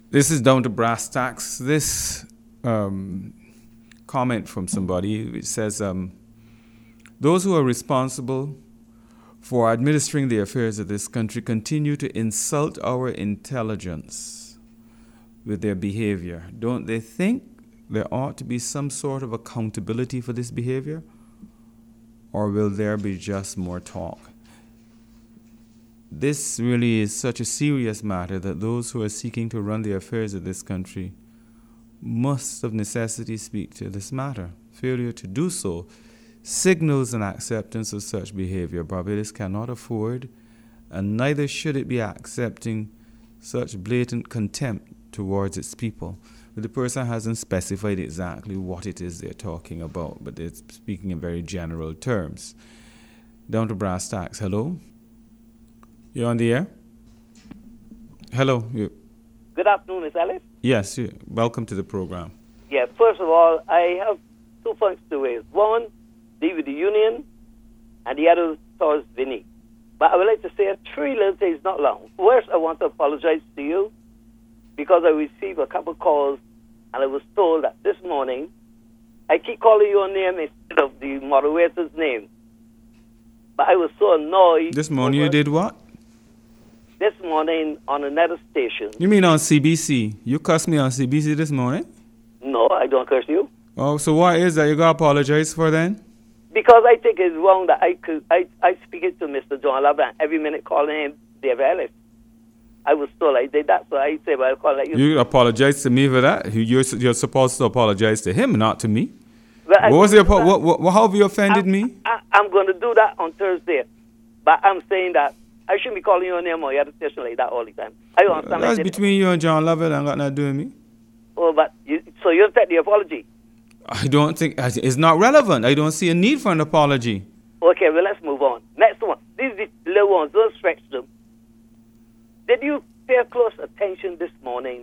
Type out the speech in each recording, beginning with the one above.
This is down to brass tacks. This comment from somebody, which says, those who are responsible for administering the affairs of this country continue to insult our intelligence with their behavior. Don't they think there ought to be some sort of accountability for this behavior? Or will there be just more talk? This really is such a serious matter that those who are seeking to run the affairs of this country must of necessity speak to this matter. Failure to do so signals an acceptance of such behavior Barbados cannot afford, and neither should it be accepting such blatant contempt towards its people. But the person hasn't specified exactly what it is they're talking about, but they're speaking in very general terms. Down to brass tacks. Hello? You're on the air? Hello? Good afternoon, Miss Alice. Yes, welcome to the program. Yeah, first of all, I have 2 points to raise. One, deal with the union, and the other towards Vinny. But I would like to say 3 little things, not long. First, I want to apologize to you because I received a couple calls, and I was told that this morning, I keep calling your name instead of the moderator's name. But I was so annoyed. This morning you did what? This morning on another station. You mean on CBC? You cussed me on CBC this morning? No, I don't curse you. Oh, so what is that you got to apologize for then? Because I think it's wrong that I speak it to Mr. John Labran every minute calling him David Ellis. I was told I did that, so I say, well, I'll call like you. You apologize to me for that? You're supposed to apologize to him, not to me. Well, what was how have you offended me? I'm going to do that on Thursday. But I'm saying that I shouldn't be calling your name or your other station like that all the time. I understand. That's between you and John Lovett and got nothing to do with me. Oh, but so you'll take the apology? I don't think it's not relevant. I don't see a need for an apology. Okay, well, let's move on. Next one. These little ones, don't stretch them. Did you pay close attention this morning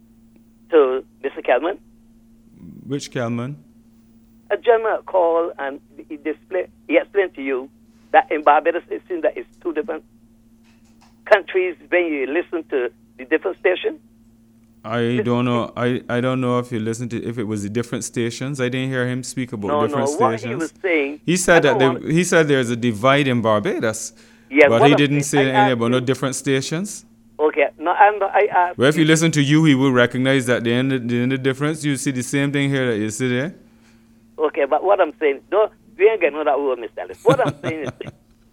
to Mr. Kelman? Which Kelman? A gentleman called and he explained to you that in Barbados it seems that it's 2 different countries when you listen to the different stations. I don't know. I don't know if you listened to if it was the different stations. I didn't hear him speak about different stations. What he was saying. He said he said there's a divide in Barbados. Yeah, but he didn't say anything about no different stations. Okay. No, I asked. Well, if you listen to you, he will recognize that the end of the difference. You see the same thing here that you see there. Okay, but what I'm saying, we ain't getting that word, Mr. Ellis. What I'm saying is,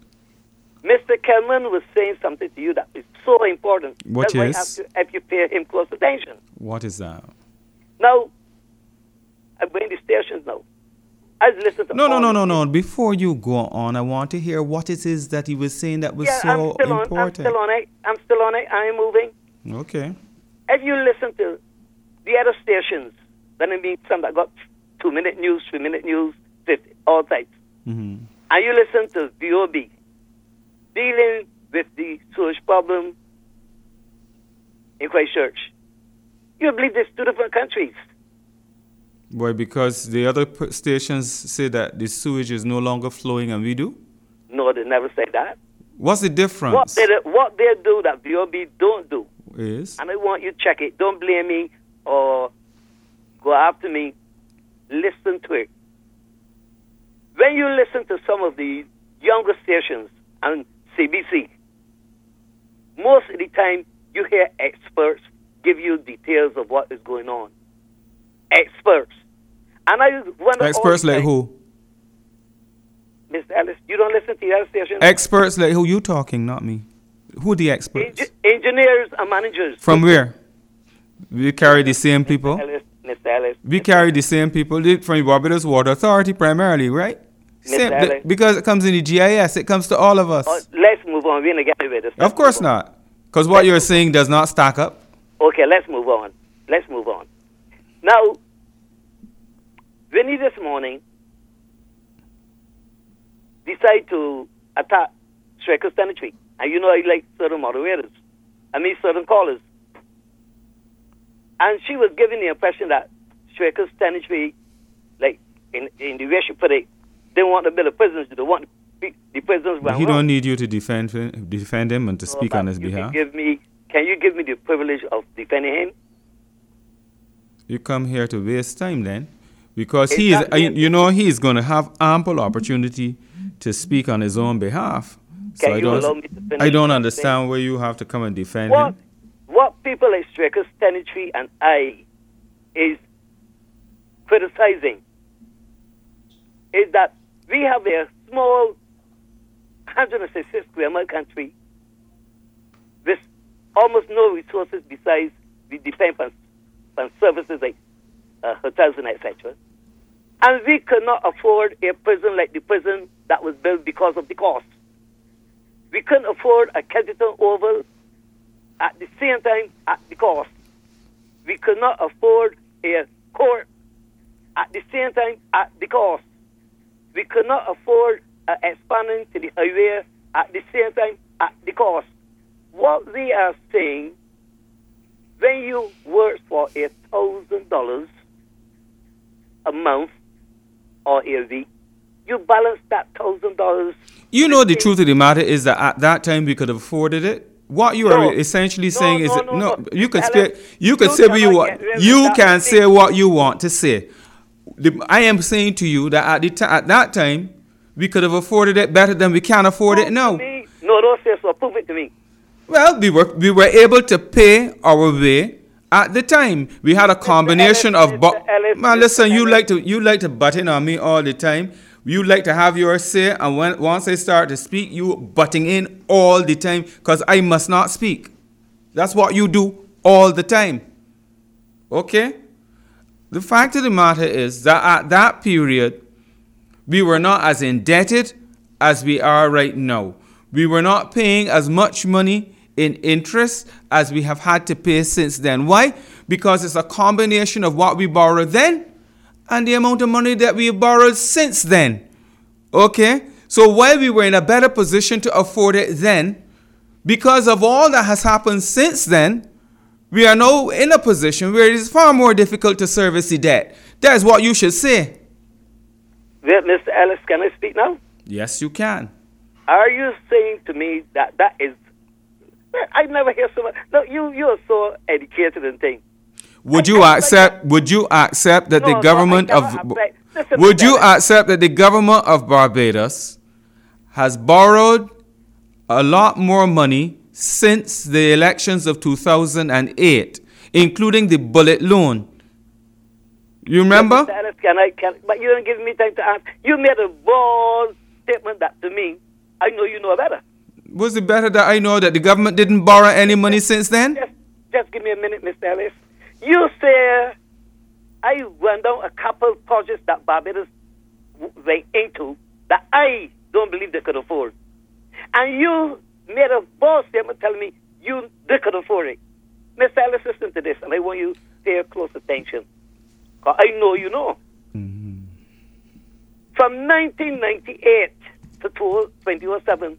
Mr. Kelman was saying something to you that is so important. What is? If you pay him close attention. What is that? Now, I'm going to stations now. I listen to No. Before you go on, I want to hear what it is that he was saying that was so important. I'm still on it. I am moving. Okay. If you listen to the other stations, then it means some that got 2-minute news, 3-minute news, 50, all types. Mm-hmm. And you listen to VOB, dealing with the sewage problem in Christchurch. You believe there's 2 different countries. Why? Because the other stations say that the sewage is no longer flowing and we do? No, they never say that. What's the difference? What they do that VOB don't do. Is? And I want you to check it. Don't blame me or go after me. Listen to it. When you listen to some of the younger stations and CBC, most of the time you hear experts give you details of what is going on. Experts. And I wonder experts like who? Mr. Ellis, you don't listen to the other stations? Experts like who? You talking, not me. Who are the experts? Engineers and managers. From where? We carry the same people? Mr. Ellis. We carry the same people from Barbados Water Authority primarily, right? Same, because it comes in the GIS, it comes to all of us. Let's move on. We're going to get with this. Of course not. Because what you're saying does not stack up. Okay, let's move on. Now, Vinny this morning decided to attack Striker's Tenantry. And you know I like certain moderators. I mean certain callers. And she was giving the impression that Striker's Tenantry, like in the way she put it, they want to build a prisons. They want the prisons. He don't need you to defend him and to speak on his behalf. Can you give me the privilege of defending him? You come here to waste time then, because he is, Exactly. he is going to have ample opportunity to speak on his own behalf. Can you allow me to finish? I don't understand where you have to come and defend him. What people like Strickers, Tenetry, and I is criticizing is that we have a small 166 square mile country with almost no resources besides we depend on services like hotels and etc. And we cannot afford a prison like the prison that was built because of the cost. We couldn't afford a Kensington Oval at the same time at the cost. We could not afford a court at the same time at the cost. We could not afford expanding to the highway at the same time at the cost. What they are saying, when you work for $1,000 a month or a week, you balance that $1,000. You know, the truth of the matter is that at that time we could have afforded it. What you are essentially saying is you can say what you want. You can say what you want to say. I am saying to you that at that time we could have afforded it better than we can afford it now. No, don't say so. Prove it to me. Well, we were able to pay our way at the time. We had a combination of. Man, listen, you like to butt in on me all the time. You like to have your say, and once I start to speak, you butting in all the time because I must not speak. That's what you do all the time. Okay? The fact of the matter is that at that period, we were not as indebted as we are right now. We were not paying as much money in interest as we have had to pay since then. Why? Because it's a combination of what we borrowed then and the amount of money that we have borrowed since then. Okay? So while we were in a better position to afford it then, because of all that has happened since then, we are now in a position where it is far more difficult to service the debt. That is what you should say. Wait, Mr. Ellis, can I speak now? Yes, you can. Are you saying to me that is... I never hear so much... No, you are so educated and things. Would you accept that the government of Barbados has borrowed a lot more money since the elections of 2008, including the bullet loan? You remember? But you don't give me time to ask. You made a bold statement that to me, I know you know better. Was it better that I know that the government didn't borrow any money since then? Just give me a minute, Mr. Ellis. You say I went down a couple projects that Barbados went into that I don't believe they could afford. And you made a bold statement telling me they could afford it. Mr. Ellis, listen to this, and I want you to pay close attention. Because I know you know. Mm-hmm. From 1998 to 2007,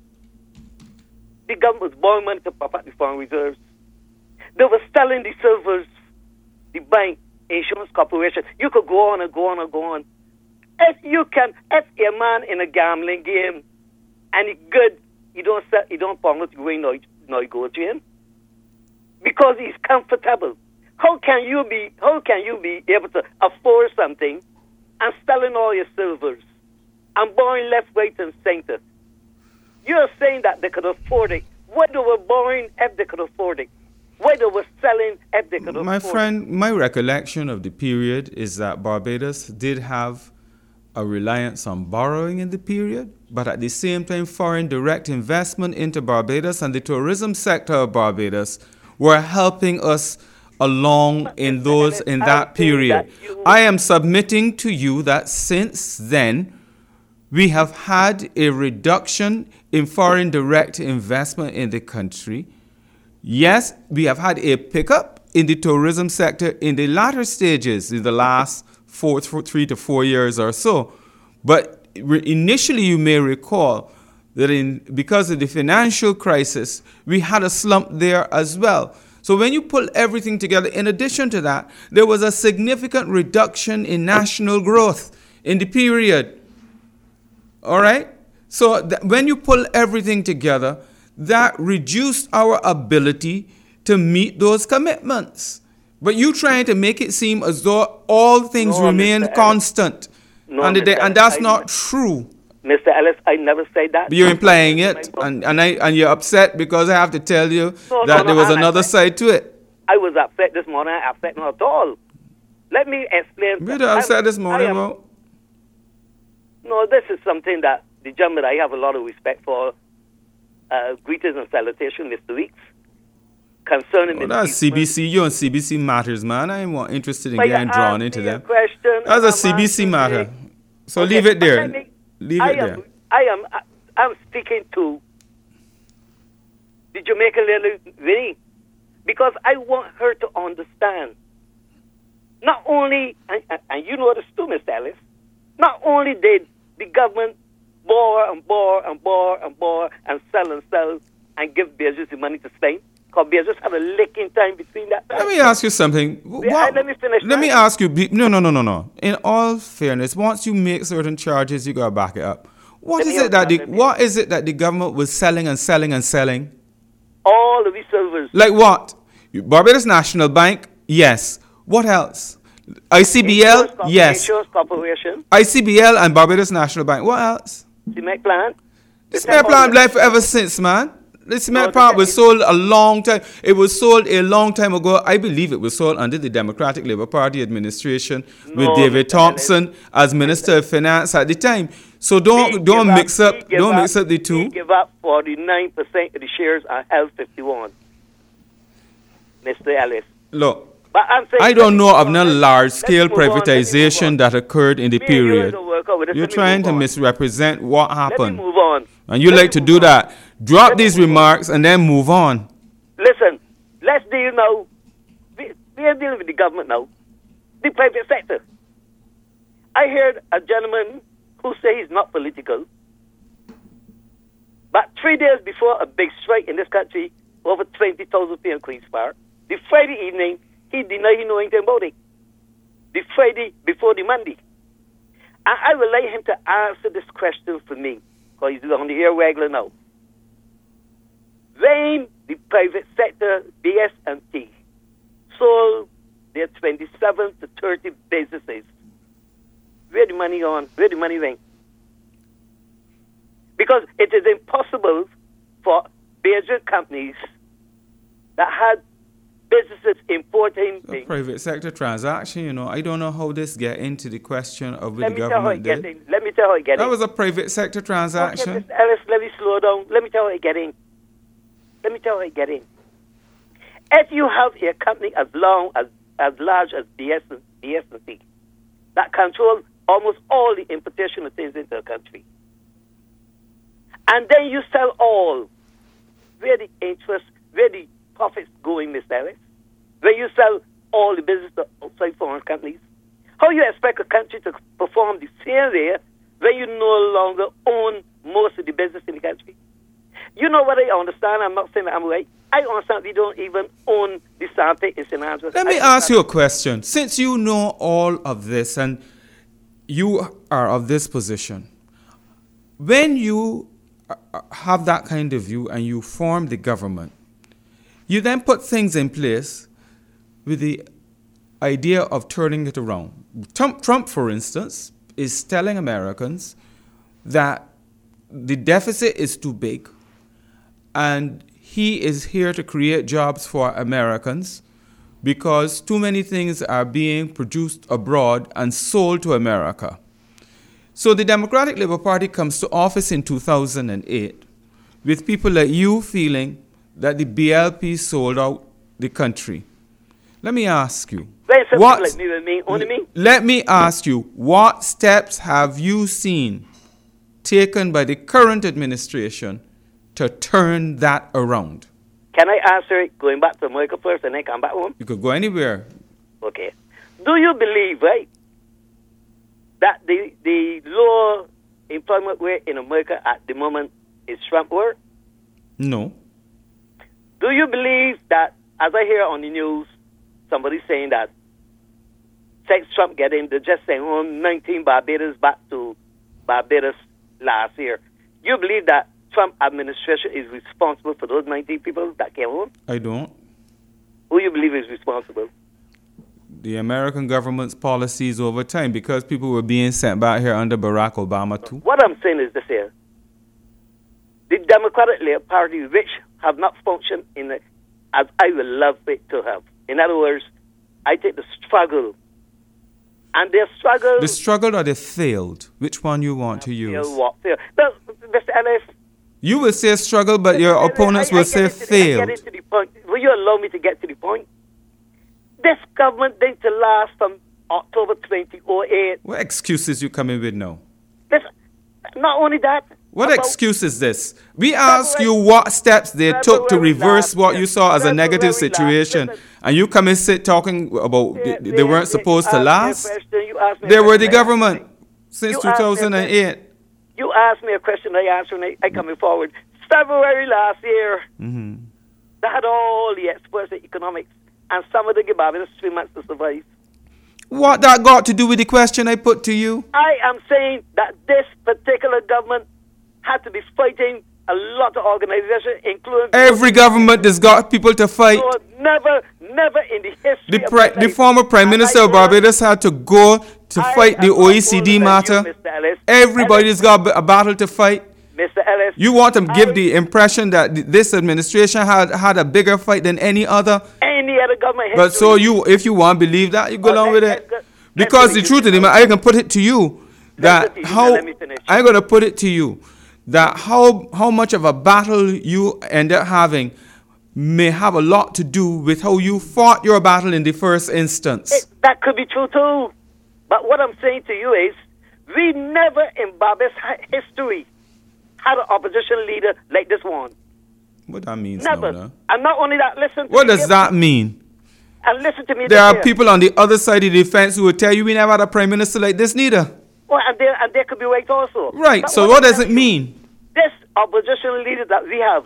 the government was borrowing money to prop up the foreign reserves. They were selling the silvers, the bank, insurance corporation. You could go on and go on and go on. If a man in a gambling game and he's good, you don't promise you win, no, you go to him because he's comfortable. How can you be able to afford something and selling all your silvers and borrowing left, right, and center? You're saying that they could afford it. Why they were borrowing if they could afford it? Why they were selling if they could afford it? My friend, my recollection of the period is that Barbados did have a reliance on borrowing in the period, but at the same time, foreign direct investment into Barbados and the tourism sector of Barbados were helping us along in that period. I am submitting to you that since then, we have had a reduction in foreign direct investment in the country. Yes, we have had a pickup in the tourism sector in the latter stages in the last 3 to 4 years or so. But initially, you may recall that because of the financial crisis, we had a slump there as well. So when you pull everything together, in addition to that, there was a significant reduction in national growth in the period. All right? So when you pull everything together, that reduced our ability to meet those commitments. But you trying to make it seem as though all things No, remain Mr. Ellis. constant. No, and, Mr. and that's Ellis, not true. Mr. Ellis, I never said that. But you're implying it, and you're upset because I have to tell you that there was another side to it. I was upset this morning. I'm upset not at all. Let me explain. You're upset this morning, bro. No, this is something that the gentleman I have a lot of respect for. Greetings and salutations, Mr. Weeks. Concerning that's CBC. You on CBC matters, man. I ain't interested in getting drawn into them. That's a CBC matter. So leave it there. Leave it there. I'm speaking to the Jamaican lady, Vinnie, because I want her to understand. Not only, and you know this too, Mr. Ellis, not only did the government borrow and sell and give Beatrice the money to spend, because Beatrice had a licking time between that time. Let me ask you something. Let me finish. Let me ask you. No. In all fairness, once you make certain charges, you gotta back it up. What is it that the government was selling? All the reserves. Like what? Barbados National Bank, yes. What else? ICBL, yes. Insurance Corporation. ICBL and Barbados National Bank. What else? Cement plant. The cement plant life ever since, man. The cement plant was sold a long time. It was sold a long time ago. I believe it was sold under the Democratic Labour Party administration with David Thompson as Minister of Finance at the time. So don't mix up the two. He gave up 49% of the shares and held 51. Mr. Ellis. Look. But I'm saying, I don't know of no large-scale privatization that occurred in the period. You're trying to misrepresent what happened. Let me move on. And you like to do that. Drop these remarks and then move on. Listen, let's deal now. We are dealing with the government now. The private sector. I heard a gentleman who says he's not political. But 3 days before a big strike in this country, over 20,000 people in Queen's Park, the Friday evening, he denied he knew anything about it. The Friday before the Monday. And I would like him to answer this question for me, because he's on the air regular now. When the private sector, BS&T, sold their 27 to 30 businesses, where the money on? Where the money went? Because it is impossible for major companies that had businesses importing things. Private sector transaction, I don't know how this get into the question of what the government did. Let me tell how it get in. That was a private sector transaction. Okay, Mr. Ellis, let me slow down. Let me tell how it get in. If you have a company as large as BS&T that controls almost all the importation of things into the country, and then you sell all, where the interest, where the profits going, Mr. Ellis? When you sell all the business to outside foreign companies, how you expect a country to perform the same way when you no longer own most of the business in the country? You know what I understand? I'm not saying that I'm right. I understand we don't even own the Sante in St. Andrews. Let me ask you a question. Since you know all of this and you are of this position, when you have that kind of view and you form the government, you then put things in place with the idea of turning it around. Trump, for instance, is telling Americans that the deficit is too big and he is here to create jobs for Americans because too many things are being produced abroad and sold to America. So the Democratic Labour Party comes to office in 2008 with people like you feeling that the BLP sold out the country. Let me ask you. Let me ask you, what steps have you seen taken by the current administration to turn that around? Can I answer it going back to America first and then come back home? You could go anywhere. Okay. Do you believe, right, that the low employment rate in America at the moment is Trump work? No. Do you believe that, as I hear on the news, somebody saying that since Trump get in, they're just sent home 19 Barbadans back to Barbados last year. You believe that Trump administration is responsible for those 19 people that came home? I don't. Who you believe is responsible? the American government's policies over time, because people were being sent back here under Barack Obama too. What I'm saying is this here. The Democratic Labour Party, which have not functioned as I would love it to have. In other words, I take the struggle. And their struggle... The struggle or the failed? Which one you want to use? What? Failed. No, Mr. Ellis... You will say struggle, but your opponents will say failed. I get into the point. Will you allow me to get to the point? This government didn't last from October 2008. What excuses you coming with now? Not only that... What excuse is this? We ask you what steps they took to reverse what you saw as a negative situation, and you come and sit talking about they weren't supposed to last? They were the government since 2008. You asked me a question, I answered, and I coming forward. February last year, they had all the experts in economics, and some of the give Barbados 3 months to survive. What that got to do with the question I put to you? I am saying that this particular government had to be fighting a lot of organizations, including... Every government has got people to fight. No, never in the history the former Prime Minister of Barbados had to go to fight the OECD matter. Everybody's got a battle to fight. Mr. Ellis, you want to give the impression that this administration had a bigger fight than any other? Any other government history. But so if you want to believe that, you go along with it. Because the truth of it, I can put it to you that I'm going to put it to you that how much of a battle you end up having may have a lot to do with how you fought your battle in the first instance. That could be true too. But what I'm saying to you is, we never in Barbados history had an opposition leader like this one. What that means? Never. No. And not only that, listen to what does that mean? And listen to me. There are people on the other side of the fence who will tell you we never had a prime minister like this neither. Well, and they could be right also. Right. But so what does it mean? This opposition leader that we have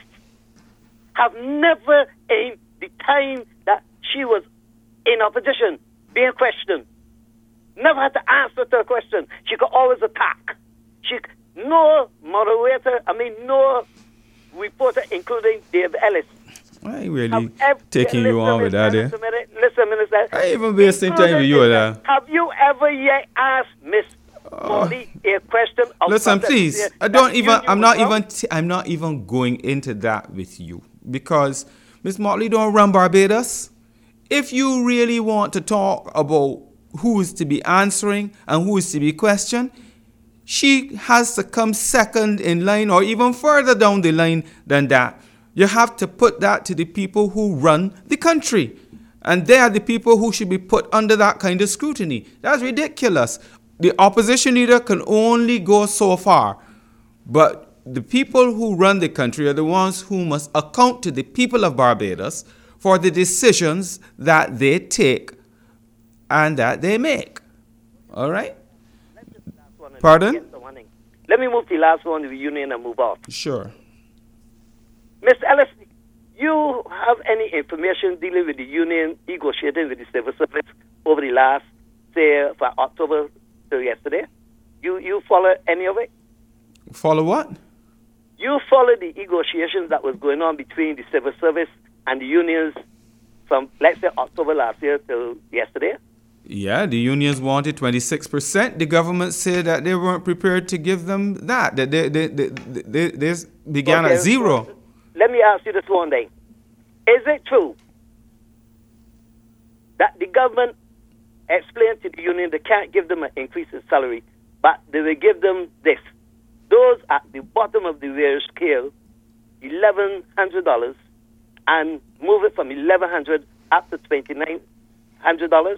never in the time that she was in opposition being questioned. Never had to answer to a question. She could always attack. No moderator, no reporter, including Dave Ellis. I ain't really taking you on with that, Listen, Minister. I ain't even wasting time with you with that. Have you ever yet asked Miss Morley a question? Listen, please. I'm not even going into that with you because Miss Morley don't run Barbados. If you really want to talk about who is to be answering and who is to be questioned, she has to come second in line or even further down the line than that. You have to put that to the people who run the country. And they are the people who should be put under that kind of scrutiny. That's ridiculous. The opposition leader can only go so far. But the people who run the country are the ones who must account to the people of Barbados for the decisions that they take and that they make. All right? Pardon? Let me move to the last one with the union and move off. Sure. Mr. Ellis, you have any information dealing with the union negotiating with the civil service over the last, say, from October to yesterday? You follow any of it? Follow what? You follow the negotiations that was going on between the civil service and the unions from, let's say, October last year till yesterday? Yeah, the unions wanted 26%. The government said that they weren't prepared to give them that. That they began at zero. So let me ask you this one thing. Is it true that the government explained to the union they can't give them an increase in salary, but they will give them this? Those at the bottom of the wage scale, $1,100, and move it from $1,100 up to $2,900?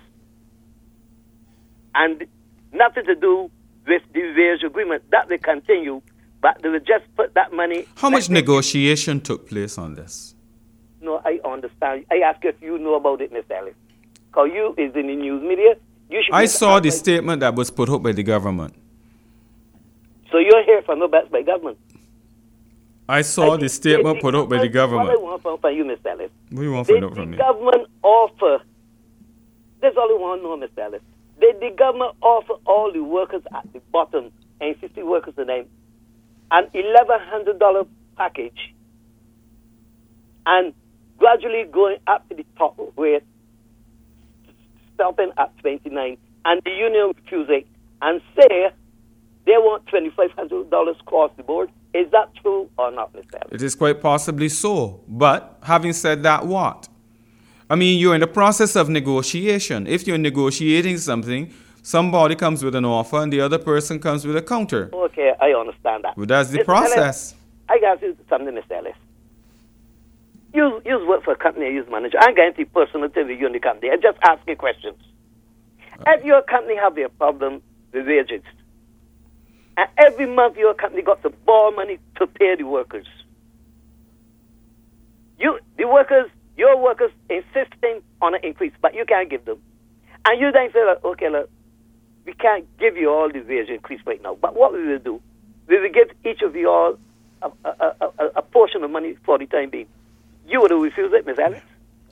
And nothing to do with the wage agreement. That will continue, but they will just put that money... How much negotiation took place on this? No, I understand. I ask if you know about it, Mr. Ellis. Because you is in the news media. I saw the statement that was put up by the government. So you're here from the best by government? I saw the statement put up by the government. What I want from you, Mr. Ellis. What do you want from me? The government offer... That's all I want to know, Mr. Ellis. Did the government offer all the workers at the bottom, and 50 workers a name, an $1,100 package, and gradually going up to the top rate, stopping at 29 and the union refusing and say they want $2,500 across the board. Is that true or not, Mr. Ellis? It is quite possibly so. But having said that, what? I mean, you're in the process of negotiation. If you're negotiating something, somebody comes with an offer and the other person comes with a counter. Okay, I understand that. Well, that's the Mr. process. Ellis, I got you something, Mr. Ellis. You work for a company, you manager. I'm going to personal to the union company. I just ask you questions. If your company have a problem with wages, and every month your company got to borrow money to pay the workers, your workers insisting on an increase, but you can't give them. And you then say, okay, look, we can't give you all the wage increase right now. But what we will do, we will give each of you all a portion of money for the time being. You would refuse it, Ms. Ellis?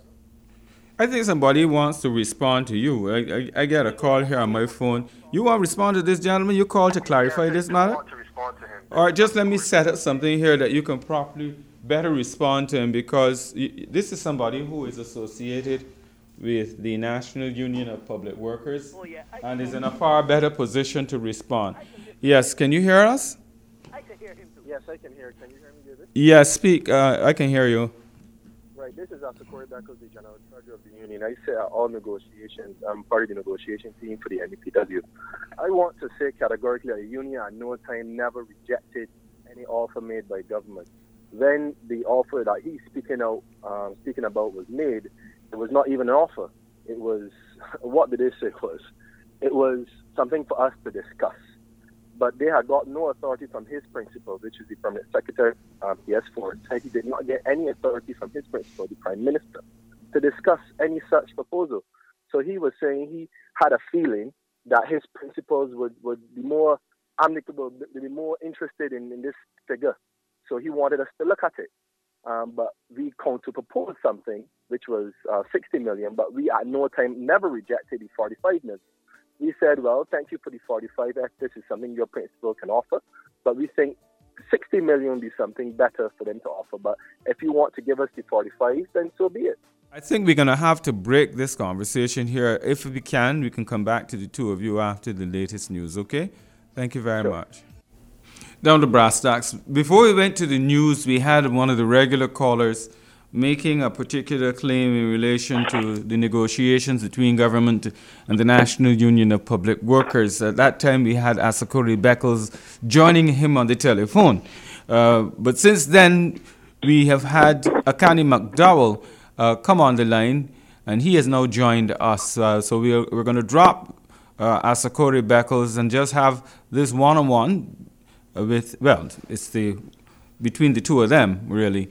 I think somebody wants to respond to you. I get a call here on my phone. You want to respond to this gentleman? You called to clarify this matter? I want to respond to him. All right, just let me set up something here that you can properly better respond to him, because this is somebody who is associated with the National Union of Public Workers and is in a far better position to respond. Yes, can you hear us? I can hear him too. Yes, I can hear. Can you hear me, David? Yes, speak. I can hear you. Right, this is Asakori Beckles, the General Treasurer of the Union. I sit at all negotiations. I'm part of the negotiation team for the NUPW. I want to say categorically that the union at no time never rejected any offer made by government. When the offer that he's speaking about was made, it was not even an offer. It was, what did they say it was? It was something for us to discuss. But they had got no authority from his principal, which is the Permanent Secretary, PS4. He did not get any authority from his principal, the Prime Minister, to discuss any such proposal. So he was saying he had a feeling that his principals would be more amicable, they'd be more interested in this figure. So he wanted us to look at it. But we counter-proposed something, which was 60 million, but we at no time never rejected the 45 million. We said, well, thank you for the 45 if this is something your principal can offer, but we think 60 million would be something better for them to offer. But if you want to give us the 45, then so be it. I think we're going to have to break this conversation here. If we can come back to the two of you after the latest news, okay? Thank you very much. Down to brass tacks. Before we went to the news, we had one of the regular callers making a particular claim in relation to the negotiations between government and the National Union of Public Workers. At that time, we had Asakori Beckles joining him on the telephone. But since then, we have had Akani McDowell come on the line, and he has now joined us. So we're going to drop Asakori Beckles and just have this one-on-one with, well, it's between the two of them, really.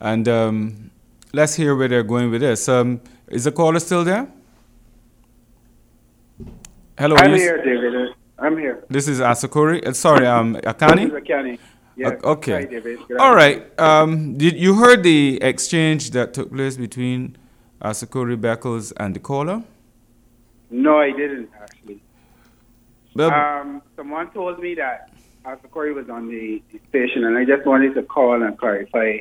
And let's hear where they're going with this. Is the caller still there? Hello. I'm here, David. I'm here. This is Asakori. Akani? This is Akani. Yeah. Okay. Hi, David. All right. Did you heard the exchange that took place between Asakori Beckles and the caller? No, I didn't, actually. Well, Someone told me that Asakori was on the station, and I just wanted to call and clarify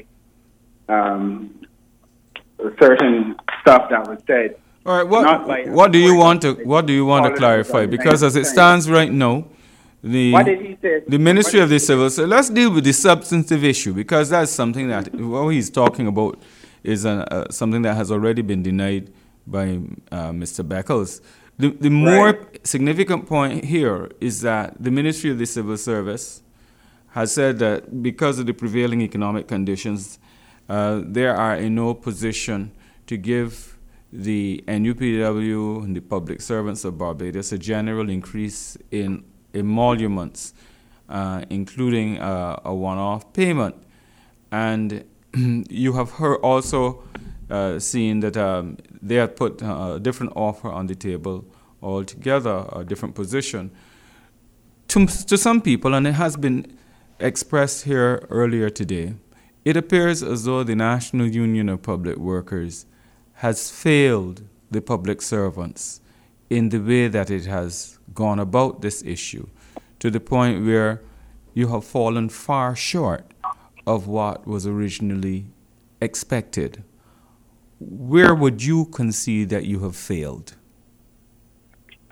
certain stuff that was said. all right. What do you want to clarify? Because as it stands right now, What did he say? the Ministry of the Civil Service. Let's deal with the substantive issue, because that's something that what he's talking about is something that has already been denied by Mr. Beckles. The more significant point here is that the Ministry of the Civil Service has said that because of the prevailing economic conditions, they are in no position to give the NUPW and the public servants of Barbados a general increase in emoluments, including a one-off payment. And you have also seen that they have put a different offer on the table altogether, a different position. To some people, and it has been expressed here earlier today, it appears as though the National Union of Public Workers has failed the public servants in the way that it has gone about this issue, to the point where you have fallen far short of what was originally expected. Where would you concede that you have failed?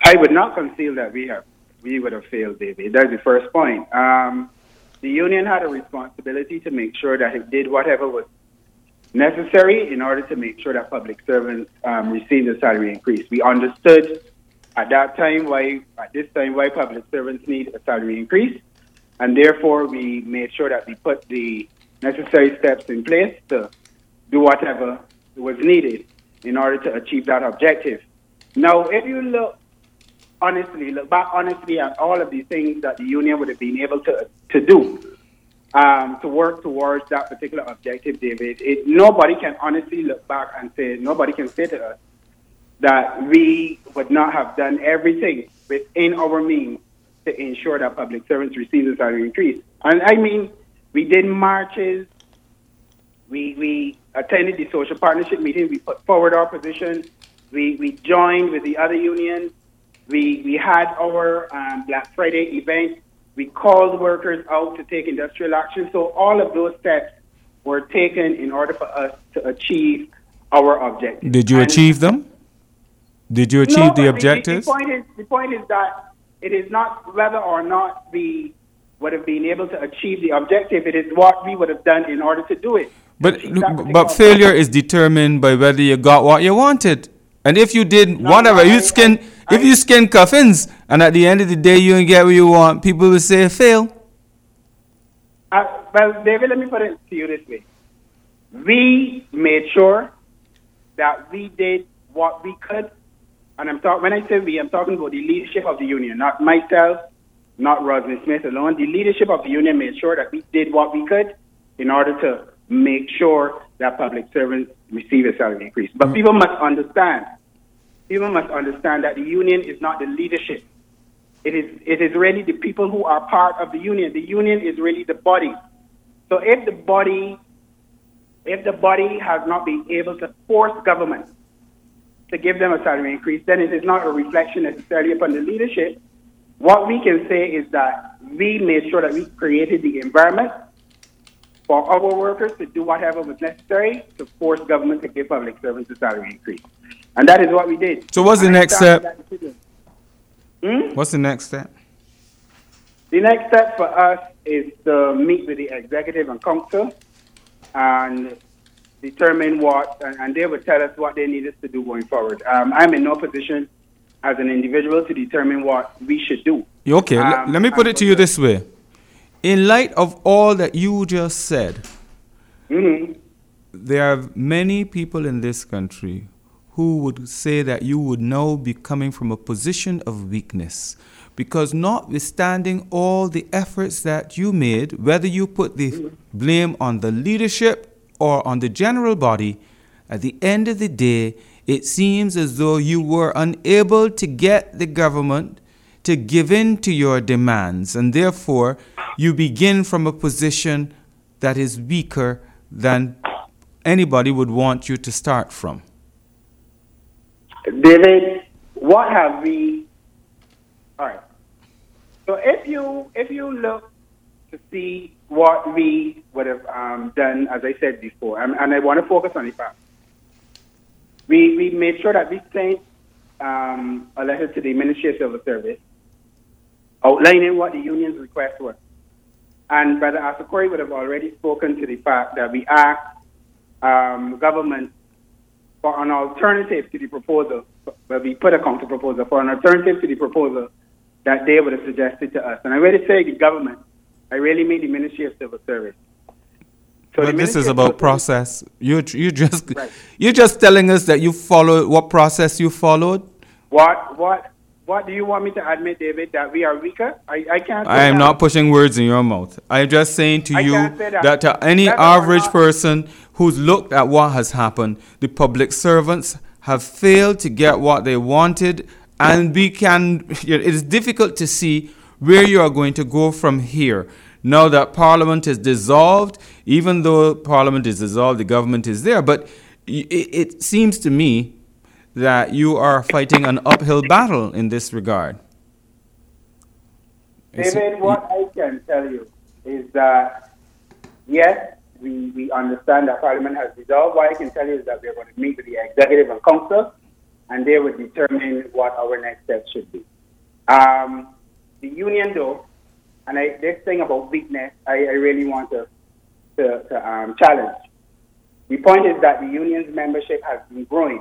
I would not conceal that we would have failed, David. That's the first point. The union had a responsibility to make sure that it did whatever was necessary in order to make sure that public servants received a salary increase. We understood at this time why public servants need a salary increase, and therefore we made sure that we put the necessary steps in place to do whatever was needed in order to achieve that objective. Now, if you look back honestly at all of these things that the union would have been able to do to work towards that particular objective, David, nobody can honestly look back and nobody can say to us that we would not have done everything within our means to ensure that public servants receive a salary increase. And I mean, we did marches, we attended the social partnership meeting, we put forward our position, we joined with the other unions, we had our Black Friday event, we called workers out to take industrial action. So all of those steps were taken in order for us to achieve our objectives. Did you achieve them? Did you achieve the objectives? The point is that it is not whether or not we would have been able to achieve the objective. It is what we would have done in order to do it. But failure is determined by whether you got what you wanted. And if you did if you skin coffins and at the end of the day you don't get what you want, people will say fail. Well, David, let me put it to you this way. We made sure that we did what we could. And when I say we, I'm talking about the leadership of the union, not myself, not Roslyn Smith alone. The leadership of the union made sure that we did what we could in order to make sure that public servants receive a salary increase. But people must understand that the union is not the leadership. It is really the people who are part of the union. The union is really the body. So if the body has not been able to force government to give them a salary increase, then it is not a reflection necessarily upon the leadership. What we can say is that we made sure that we created the environment for our workers to do whatever was necessary to force government to give public servants a salary increase. And that is what we did. So what's the next step? What's the next step? The next step for us is to meet with the executive and council and determine and they would tell us what they need us to do going forward. I'm in no position as an individual to determine what we should do. Okay, let me put it to you this way. In light of all that you just said, there are many people in this country who would say that you would now be coming from a position of weakness. Because notwithstanding all the efforts that you made, whether you put the blame on the leadership or on the general body, at the end of the day, it seems as though you were unable to get the government to give in to your demands, and therefore you begin from a position that is weaker than anybody would want you to start from. David, what have we... All right. So if you look to see what we would have done, as I said before, and I want to focus on the fact, we made sure that we sent a letter to the Ministry of Civil Service outlining what the union's requests were. And Brother Asokori would have already spoken to the fact that we asked government for an alternative to the proposal, where we put a counter proposal for an alternative to the proposal that they would have suggested to us. And I really say the government, I really mean the Ministry of Civil Service. So but this is about process. You're just telling us that you followed what process you followed. What do you want me to admit, David? That we are weaker? I can't. I am not pushing words in your mouth. I'm just saying to you that to any average person who's looked at what has happened, the public servants have failed to get what they wanted, and it is difficult to see where you are going to go from here. Now that Parliament is dissolved, even though Parliament is dissolved, the government is there. But it seems to me that you are fighting an uphill battle in this regard. David, what I can tell you is that, yes, we understand that Parliament has dissolved. What I can tell you is that we are going to meet with the executive and council and they would determine what our next steps should be. The union, though, and this thing about weakness, I really want to challenge. The point is that the union's membership has been growing.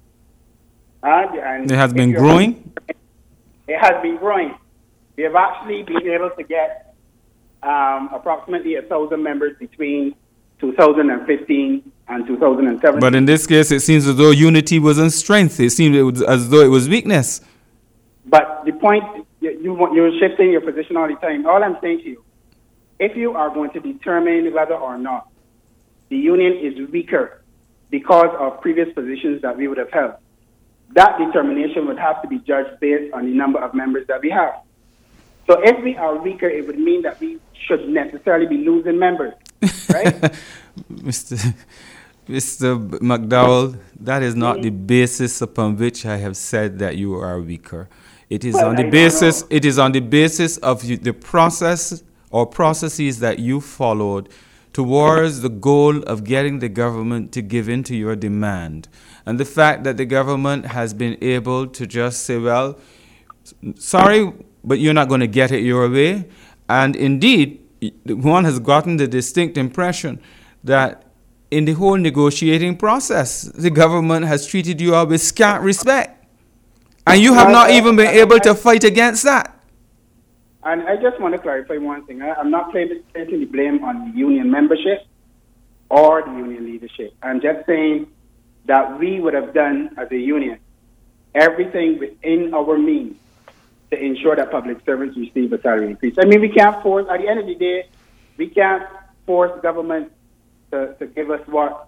And it has been growing? It has been growing. We have actually been able to get approximately 1,000 members between 2015 and 2017. But in this case, it seems as though unity wasn't strength. It seemed as though it was weakness. But the point, you're shifting your position all the time. All I'm saying to you, if you are going to determine whether or not the union is weaker because of previous positions that we would have held, that determination would have to be judged based on the number of members that we have. So if we are weaker, it would mean that we should necessarily be losing members, right? Mr. McDowell, that is not the basis upon which I have said that you are weaker. It is on the basis. It is on the basis of the process or processes that you followed towards the goal of getting the government to give in to your demand, and the fact that the government has been able to just say, "Well, sorry, but you're not going to get it your way." And indeed, one has gotten the distinct impression that in the whole negotiating process, the government has treated you all with scant respect. And you have not even been able to fight against that. And I just want to clarify one thing. I'm not placing the blame on the union membership or the union leadership. I'm just saying that we would have done, as a union, everything within our means to ensure that public servants receive a salary increase. I mean, we can't force, at the end of the day, we can't force government to give us what.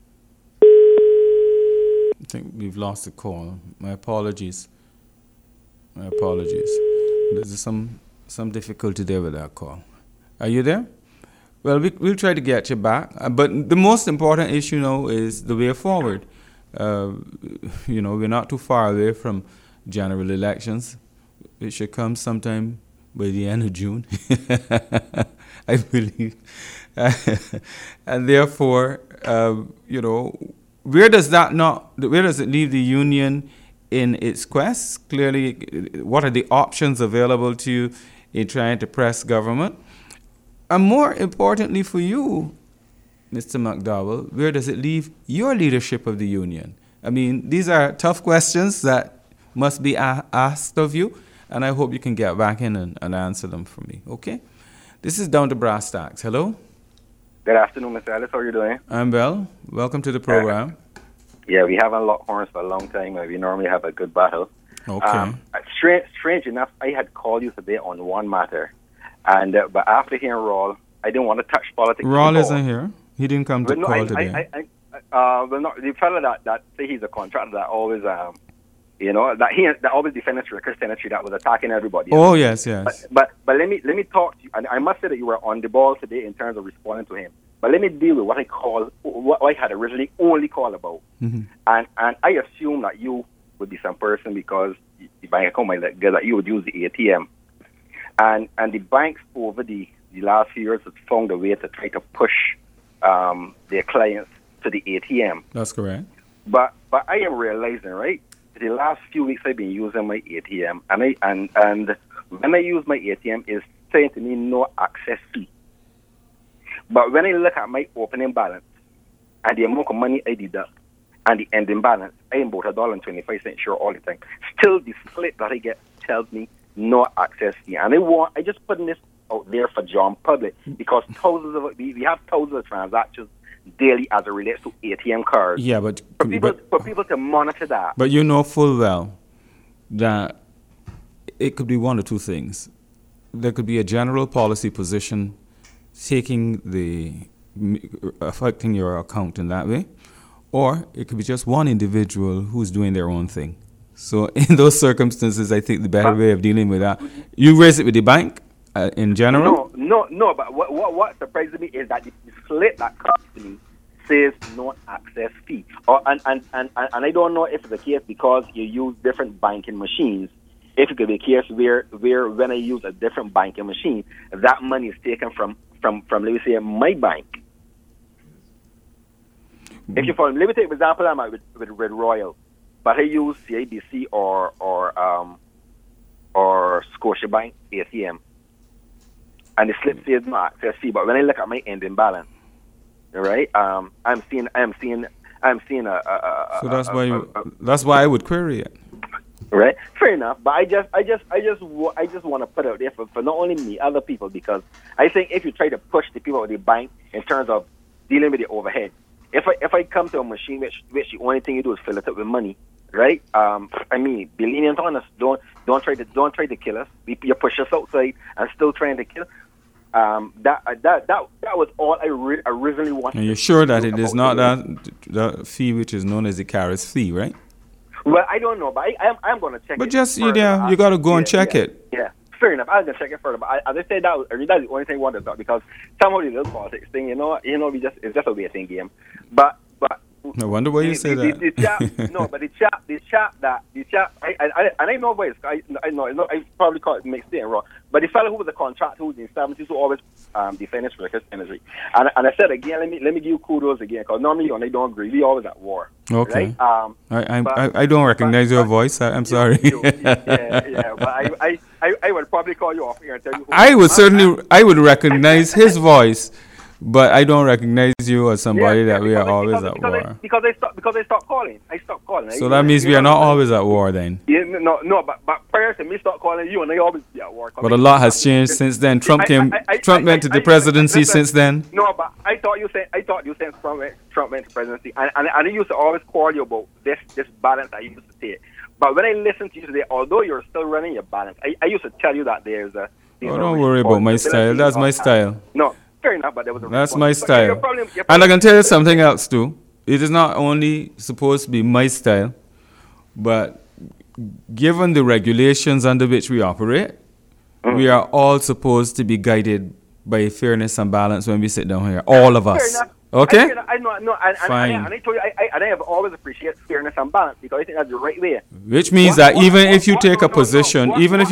I think we've lost the call. My apologies. There's some difficulty there with that call. Are you there? Well, we'll try to get you back. But the most important issue now is the way forward. We're not too far away from general elections. It should come sometime by the end of June, I believe. And therefore, where does it leave the union in its quest? Clearly, what are the options available to you in trying to press government? And more importantly for you, Mr. McDowell, where does it leave your leadership of the union? I mean, these are tough questions that must be asked of you, and I hope you can get back in and answer them for me, okay? This is Down to Brass Tacks. Hello? Good afternoon, Mr. Ellis. How are you doing? I'm well. Welcome to the program. Yeah, we haven't locked horns for a long time. We normally have a good battle. Okay. Strange enough, I had called you today on one matter, and but after hearing Raul, I didn't want to touch politics. Raul isn't here. He didn't come to call today. The fellow that say he's a contractor that always that always defended Rickers Tenetry that was attacking everybody. Oh yes. But let me talk to you, and I must say that you were on the ball today in terms of responding to him. But let me deal with what I had originally only called about. Mm-hmm. And I assume that you would be some person because the bank account might let go that you would use the ATM. And the banks over the last few years have found a way to try to push their clients to the ATM. That's correct. But I am realizing, right, the last few weeks I've been using my ATM, and when I use my ATM, it's saying to me no access fee. But when I look at my opening balance and the amount of money I deduct and the ending balance, I am about $1.25 sure all the time. Still, the slip that I get tells me no access fee. And I just putting this out there for John Public because we have thousands of transactions daily as it relates to ATM cards. Yeah, but for people to monitor that. But you know full well that it could be one or two things. There could be a general policy position affecting your account in that way, or it could be just one individual who's doing their own thing. So in those circumstances, I think the better way of dealing with that, you raise it with the bank in general. No. But what surprises me is that the slip that comes to me says no access fee. And I don't know if it's the case because you use different banking machines. If it could be a case where when I use a different banking machine, that money is taken from let me say my bank. If you follow, let me take an example. I'm with Royal. but I use CIBC or Scotiabank ATM, and the slip says no access fee. But when I look at my ending balance, right, I'm seeing a So that's why I would query it. Right, fair enough. But I just want to put it out there for not only me, other people, because I think if you try to push the people at the bank in terms of dealing with the overhead, if I come to a machine which the only thing you do is fill it up with money, right? I mean, be lenient on us. Don't try to kill us. You push us outside and still trying to kill. That was all I originally wanted. And you're sure that it is not that fee which is known as the carriage fee, right? Well, I don't know, but I'm going to check it. But just, you got to go and check it. Yeah, fair enough. I'm going to check it further. But as I said, that's the only thing I wanted to talk, because some of the little politics thing, it's just a waiting game. But I wonder why you say that. The chap, I know voice. I know. I probably call it mixed in wrong. But the fellow who was a contractor, who was in 70s, who always defended for energy. And I said again, let me give you kudos again, because normally when I don't agree, we always at war. Okay. Right? I don't recognize your voice. I'm sorry. But I would probably call you off here and tell you. I would recognize his voice. But I don't recognize you as somebody that we are always at war. Because I stopped calling. So that means we are not always at war then. Yeah, no. But prior to me stop calling you, and I always be at war. But a lot has changed since then. Trump went to the presidency since then. No, but I thought you said Trump went to the presidency, and I used to always call you about this balance I used to take. But when I listen to you today, although you're still running your balance, I used to tell you that there's a. Don't worry about my style. That's my style. No. Fair enough, but there was a That's response. my style. And I can tell you something else too. It is not only supposed to be my style, but given the regulations under which we operate, we are all supposed to be guided by fairness and balance when we sit down here. All of us. Fair enough. Okay? I know. Fine. And I told you, I have always appreciated fairness and balance, because I think that's the right way. Which means that even if you take a position,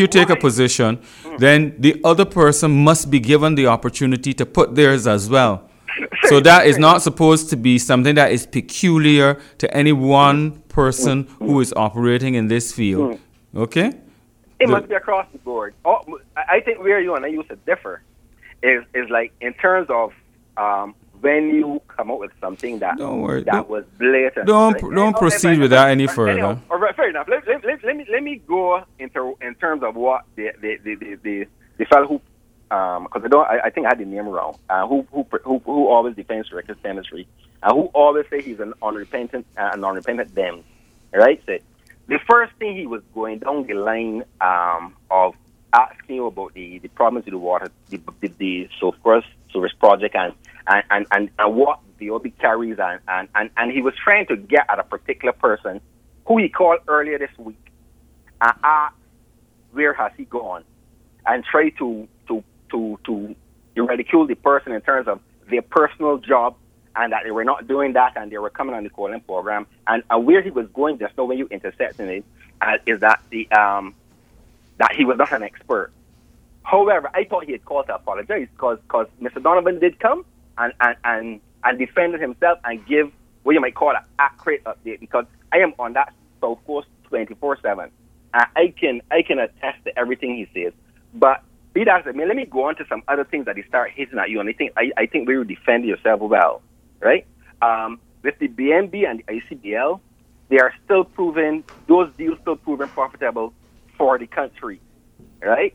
then the other person must be given the opportunity to put theirs as well. So that is not supposed to be something that is peculiar to any one person who is operating in this field. Okay? It must be across the board. I think where you and I used to differ is like in terms of when you come up with something that was blatant. Don't proceed with that any further. Anyhow, all right, fair enough. Let me go in terms of what the fellow who because I think I had the name wrong. Who always defends records chemistry, and who always say he's an unrepentant damned, right? So the first thing he was going down the line of asking you about the problems with the water, the Sulphurous project, and what the OB carries, and he was trying to get at a particular person who he called earlier this week and asked where has he gone, and try to ridicule the person in terms of their personal job, and that they were not doing that, and they were coming on the calling program, and where he was going just now when you intersecting it is that that he was not an expert. However, I thought he had called to apologize because Mr. Donovan did come and defended himself and give what you might call an accurate update, because I am on that South Coast 24/7. I can attest to everything he says. But be that as it may, let me go on to some other things that he start hitting at you, and I think we will defend yourself well, right? With the BNB and the ICBL, they are still proven, those deals still proven profitable for the country, right?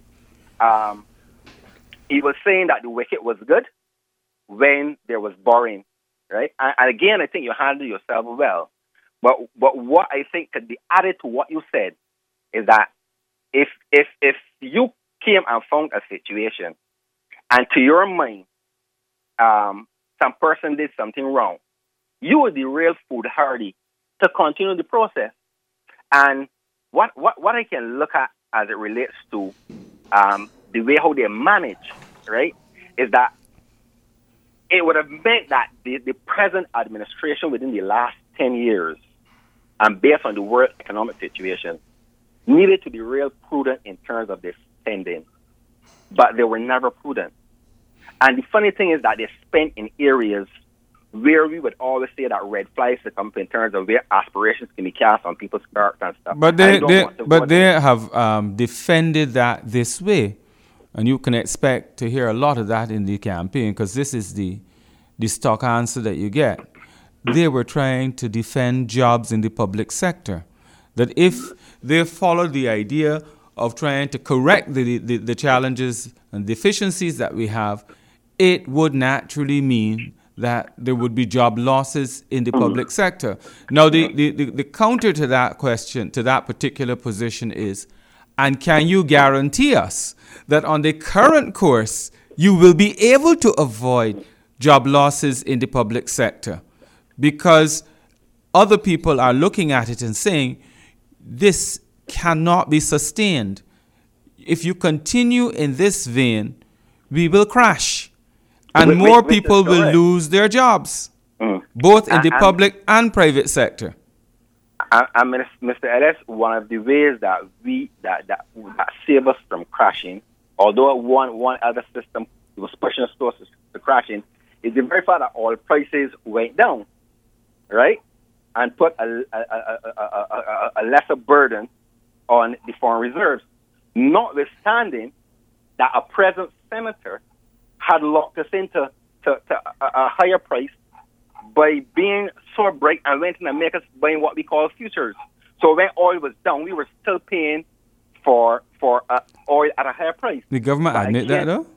He was saying that the wicket was good when there was borrowing, right? And again, I think you handled yourself well. But what I think could be added to what you said is that if you came and found a situation, and to your mind, some person did something wrong, you would be real foolhardy to continue the process. And what I can look at as it relates to the way how they manage, right, is that it would have meant that the present administration within the last 10 years, and based on the world economic situation, needed to be real prudent in terms of their spending. But they were never prudent. And the funny thing is that they spent in areas where we would always say that red flags to come in terms of where aspirations can be cast on people's skirts and stuff. But they have defended that this way, and you can expect to hear a lot of that in the campaign, because this is the stock answer that you get. They were trying to defend jobs in the public sector. That if they followed the idea of trying to correct the challenges and deficiencies that we have, it would naturally mean that there would be job losses in the public sector. Now, the counter to that question, to that particular position is, and can you guarantee us that on the current course, you will be able to avoid job losses in the public sector? Because other people are looking at it and saying, this cannot be sustained. If you continue in this vein, we will crash. And more people will lose their jobs, both in the public and private sector. And Mr. Ellis, one of the ways that that save us from crashing, although one other system was pushing us towards to crashing, is the very fact that oil prices went down, right, and put a lesser burden on the foreign reserves, notwithstanding that a present senator had locked us into a higher price by being so bright and went in and make us buying what we call futures. So when oil was down, we were still paying for oil at a higher price. The government admit that though?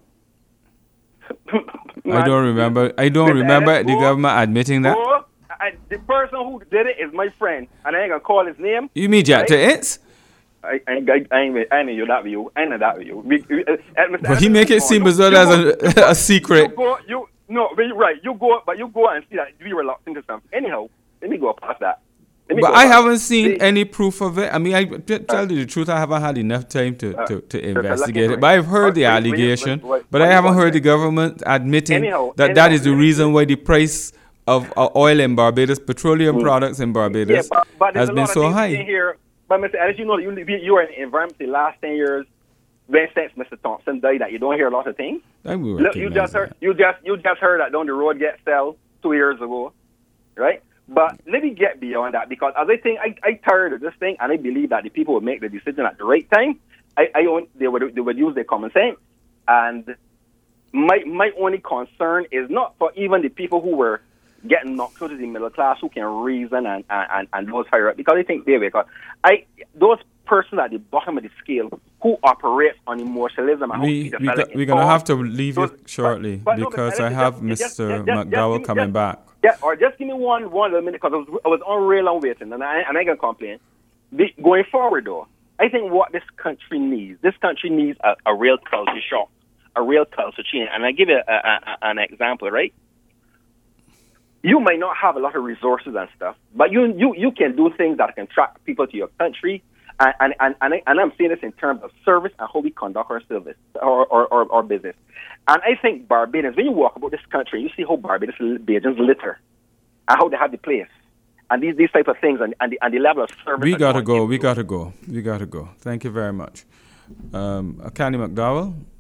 I don't remember the government admitting that. The person who did it is my friend, and I ain't gonna call his name. You mean Jack Taitz? I know you that view. I know that view. But he make it seem as though there's a secret. You go and see that we were locked into something. Anyhow, let me go past that. But I haven't seen any proof of it. I mean, I tell you the truth, I haven't had enough time to investigate it. But I've heard the allegation, but I haven't heard the government admitting that is the reason why the price of oil in Barbados, petroleum products in Barbados, has been so high. But Mr. Ellis, you know, you were in the environment the last 10 years, since Mr. Thompson died, that you don't hear a lot of things. Look, you just heard that down the road get sold 2 years ago, right? But let me get beyond that, because as I think I tired of this thing, and I believe that the people would make the decision at the right time. They would use their common sense, and my only concern is not for even the people who were getting knocked out of the middle class, who can reason and those higher up, because I think those persons at the bottom of the scale who operate on emotionalism. We're gonna have to leave it shortly, because I have Mr. McDowell coming back. Yeah, or just give me one little minute, because I was on rail and waiting, and I ain't gonna complain. Going forward, though, I think what this country needs a real culture shock, a real culture change. And I give you an example, right? You might not have a lot of resources and stuff, but you can do things that can attract people to your country. And I'm saying this in terms of service and how we conduct our service or business. And I think Barbadians, when you walk about this country, you see how Barbadians litter and how they have the place. And these type of things and the level of service. We gotta go. Thank you very much. Candy McDowell.